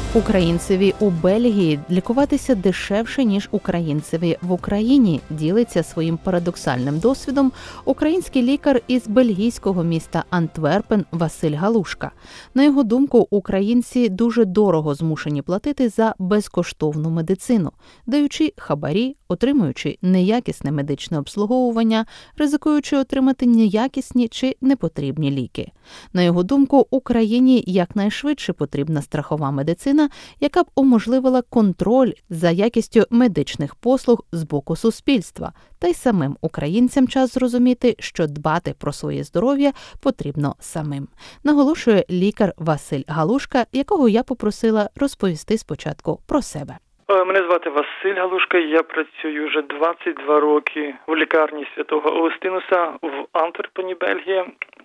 Українцеві у Бельгії лікуватися дешевше, ніж українцеві в Україні, ділиться своїм парадоксальним досвідом український лікар із бельгійського міста Антверпен Василь Галушка. На його думку, українці дуже дорого змушені платити за безкоштовну медицину, даючи хабарі, отримуючи неякісне медичне обслуговування, ризикуючи отримати неякісні чи непотрібні ліки. На його думку, Україні якнайшвидше потрібна страхова медицина, яка б уможливила контроль за якістю медичних послуг з боку суспільства, та й самим українцям час зрозуміти, що дбати про своє здоров'я потрібно самим, наголошує лікар Василь Галушка, якого я попросила розповісти спочатку про себе. Мене звати Василь Галушка, я працюю вже 22 роки в лікарні Святого Августинуса в Антверпені, Бельгія.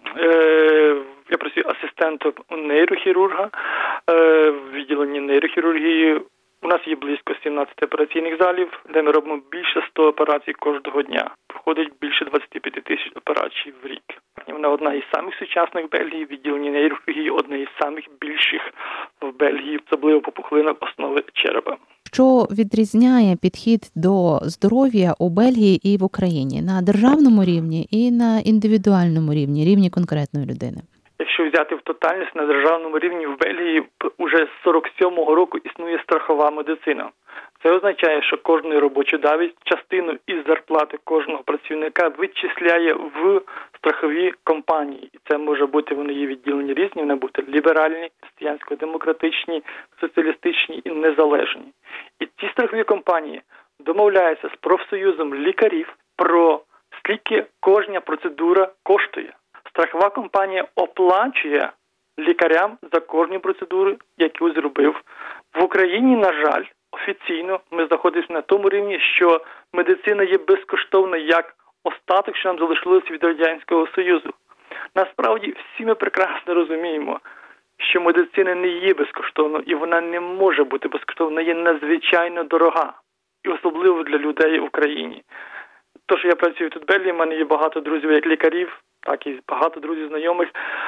Я працюю асистентом нейрохірурга в відділенні нейрохірургії. У нас є близько 17 операційних залів, де ми робимо більше 100 операцій кожного дня. Проходить більше 25 тисяч операцій в рік. Вона одна із самих сучасних в Бельгії, відділення нейрохірургії одне із самих більших в Бельгії, особливо по пухлинах основи черепа. Що відрізняє підхід до здоров'я у Бельгії і в Україні на державному рівні і на індивідуальному рівні конкретної людини? Якщо взяти в тотальність, на державному рівні в Бельгії уже з 47-го року існує страхова медицина. Це означає, що кожний робочодавець частину із зарплати кожного працівника відчисляє в страхові компанії. І це може бути, вони є відділені різні, вони бути ліберальні, християнсько-демократичні, соціалістичні і незалежні. І ці страхові компанії домовляються з профсоюзом лікарів про скільки кожна процедура коштує. Страхова компанія оплачує лікарям за кожну процедуру, яку зробив. В Україні, на жаль, офіційно ми знаходимося на тому рівні, що медицина є безкоштовна як остаток, що нам залишилося від Радянського Союзу. Насправді, всі ми прекрасно розуміємо, що медицина не є безкоштовною і вона не може бути безкоштовною, вона є надзвичайно дорога. І особливо для людей в Україні. То, що я працюю тут в Бельгії, в мене є багато друзів як лікарів, так і багато друзів знайомих.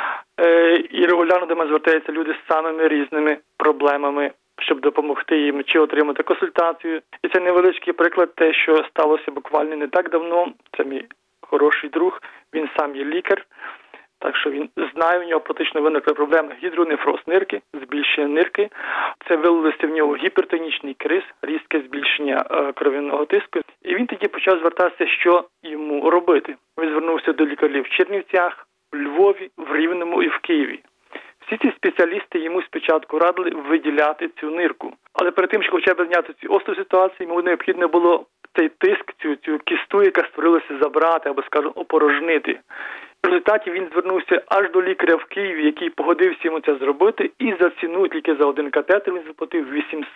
І регулярно до мене звертаються люди з самими різними проблемами, щоб допомогти їм чи отримати консультацію. І це невеличкий приклад те, що сталося буквально не так давно. Це мій хороший друг, він сам є лікар. Так що він знає, у нього практично виникла проблема гідронефроз нирки, збільшення нирки. Це вилилося в нього гіпертонічний криз, різке збільшення кров'яного тиску. І він тоді почав звертатися, що йому робити. Він звернувся до лікарів в Чернівцях, в Львові, в Рівному і в Києві. Всі ці спеціалісти йому спочатку радили виділяти цю нирку. Але перед тим, щоб хоча б зняти цю остру ситуацію, йому необхідно було цей тиск, цю кісту, яка створилася, забрати або, скажімо, опорожнити. В результаті він звернувся аж до лікаря в Києві, який погодився йому це зробити, і за ціну, тільки за один катетер, він заплатив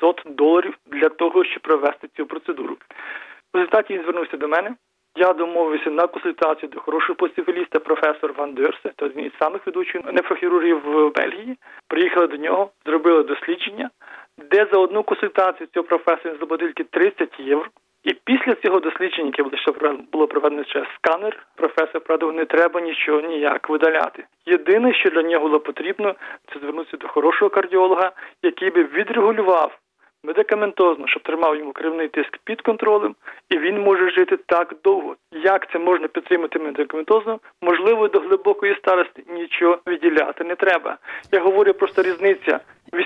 $800 для того, щоб провести цю процедуру. В результаті він звернувся до мене. Я домовився на консультацію до хорошого спеціаліста, професор Ван Дерсе, то один із самих ведучих нефрохірургів в Бельгії. Приїхали до нього, зробили дослідження, де за одну консультацію цього професора заплатили тільки 30 євро. І після цього дослідження, яке було проведено через сканер, професор порадив, не треба нічого ніяк видаляти. Єдине, що для нього було потрібно, це звернутися до хорошого кардіолога, який би відрегулював медикаментозно, щоб тримав йому кров'яний тиск під контролем, і він може жити так довго. Як це можна підтримати медикаментозно? Можливо, до глибокої старості нічого виділяти не треба. Я говорю просто різниця.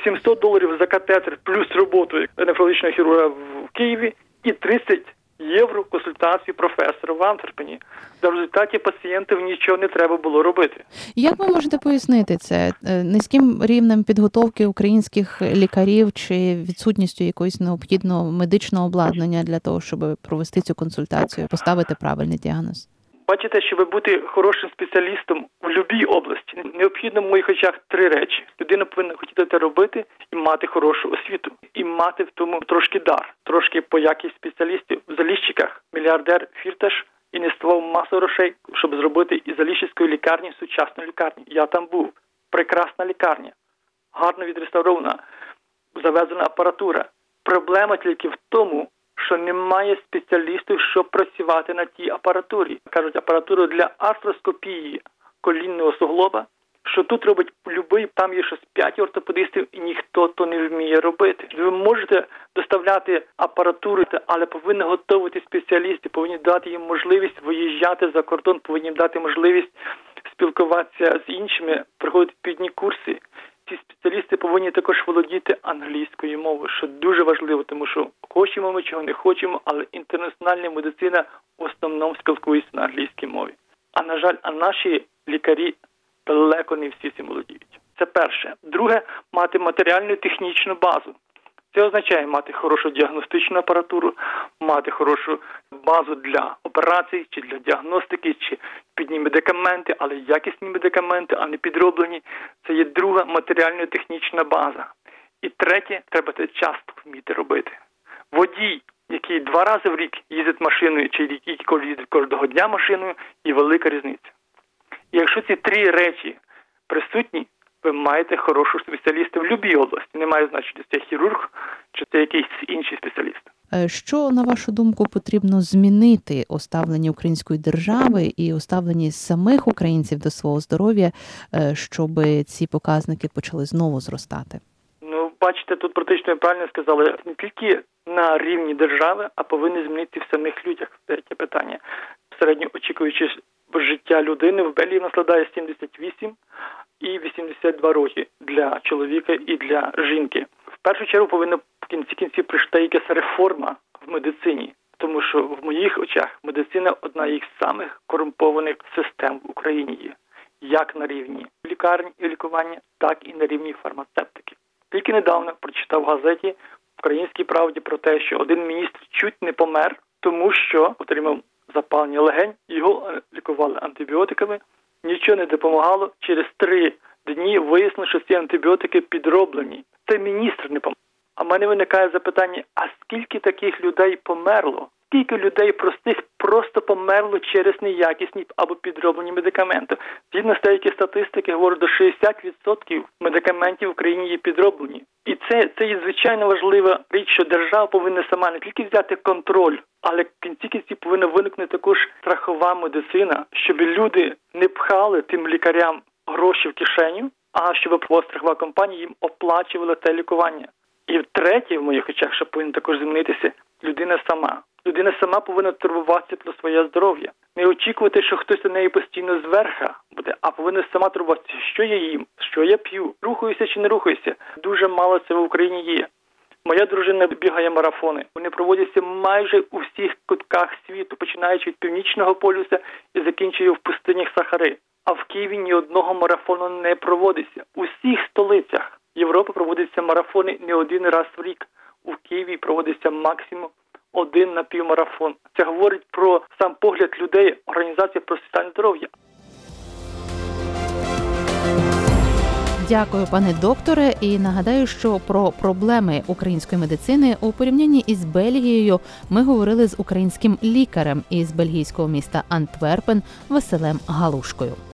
$800 за катетер плюс роботу нефрологічного хірурга в Києві і 30 євро консультації професора в Антверпені. За результаті пацієнтів нічого не треба було робити. Як ви можете пояснити це? Низьким рівнем підготовки українських лікарів чи відсутністю якогось необхідного медичного обладнання для того, щоб провести цю консультацію, поставити правильний діагноз? Бачите, щоб бути хорошим спеціалістом в будь-якій області, необхідно в моїх очах 3 речі. Людина повинна хотіти це робити і мати хорошу освіту. І мати в тому трошки дар, трошки по якість спеціалістів. В Заліщиках мільярдер Фірташ інвестував масу грошей, щоб зробити із Заліщицької лікарні сучасну лікарню. Я там був. Прекрасна лікарня. Гарно відреставрована. Завезена апаратура. Проблема тільки в тому, що немає спеціалістів, щоб працювати на тій апаратурі. Кажуть, апаратуру для артроскопії колінного суглоба що тут робить любий, там є щось 5 ортопедистів і ніхто то не вміє робити. Ви можете доставляти апаратуру, але повинні готувати спеціалісти, повинні дати їм можливість виїжджати за кордон, повинні дати можливість спілкуватися з іншими, проходити підні курси. Ці спеціалісти повинні також володіти англійською мовою, що дуже важливо, тому що хочемо ми чого не хочемо, але інтернаціональна медицина в основному спілкується на англійській мові. А на жаль, наші лікарі далеко не всі цим володіють. Це перше. Друге, мати матеріальну технічну базу. Це означає мати хорошу діагностичну апаратуру, мати хорошу базу для операцій, чи для діагностики, чи підні медикаменти, але якісні медикаменти, а не підроблені. Це є друга матеріально-технічна база. І третє, треба це часто вміти робити. Водій, який 2 рази в рік їздить машиною, чи який їздить кожного дня машиною, є велика різниця. І якщо ці 3 речі присутні, ви маєте хорошого спеціаліста в будь-якій області. Немає значення, чи це хірург, чи це якийсь інший спеціаліст. Що, на вашу думку, потрібно змінити у ставленні української держави і у ставленні самих українців до свого здоров'я, щоб ці показники почали знову зростати? Бачите, тут практично правильно сказали, не тільки на рівні держави, а повинні змінити в самих людях. Це питання. Середньо очікуючи життя людини в Бельгії складає 78 і 82 роки для чоловіка і для жінки. В першу чергу повинна в кінці прийти якась реформа в медицині, тому що в моїх очах медицина одна із самих корумпованих систем в Україні є. Як на рівні лікарні і лікування, так і на рівні фармацевтики. Тільки недавно прочитав в газеті в «Українській правді» про те, що один міністр чуть не помер, тому що отримав запалення легень, його лікували антибіотиками, нічого не допомагало. Через 3 дні вияснилося, що ці антибіотики підроблені. Це міністр не помер. А в мене виникає запитання, а скільки таких людей померло? Скільки людей простих просто померло через неякісні або підроблені медикаменти? Згідно з деякої статистики, говорять, до 60% медикаментів в Україні є підроблені. І це є звичайно важлива річ, що держава повинна сама не тільки взяти контроль, але в кінці повинна виникнути також страхова медицина, щоб люди не пхали тим лікарям гроші в кишеню, а щоб страхова компанія їм оплачувала те лікування. І третє, в моїх очах, що повинно також змінитися, людина сама. Людина сама повинна турбуватися про своє здоров'я. Не очікувати, що хтось на неї постійно зверха буде, а повинна сама турбуватися, що я їм, що я п'ю, рухаюся чи не рухаюся. Дуже мало це в Україні є. Моя дружина бігає марафони. Вони проводяться майже у всіх кутках світу, починаючи від Північного полюса і закінчуючи в пустинях Сахари. А в Києві ні одного марафону не проводиться. У всіх столицях Європи проводяться марафони не 1 раз в рік. У Києві проводиться максимум 1 напівмарафон. Це говорить про сам погляд людей, Організації про соціальне здоров'я. Дякую, пане докторе, і нагадаю, що про проблеми української медицини у порівнянні із Бельгією ми говорили з українським лікарем із бельгійського міста Антверпен Василем Галушкою.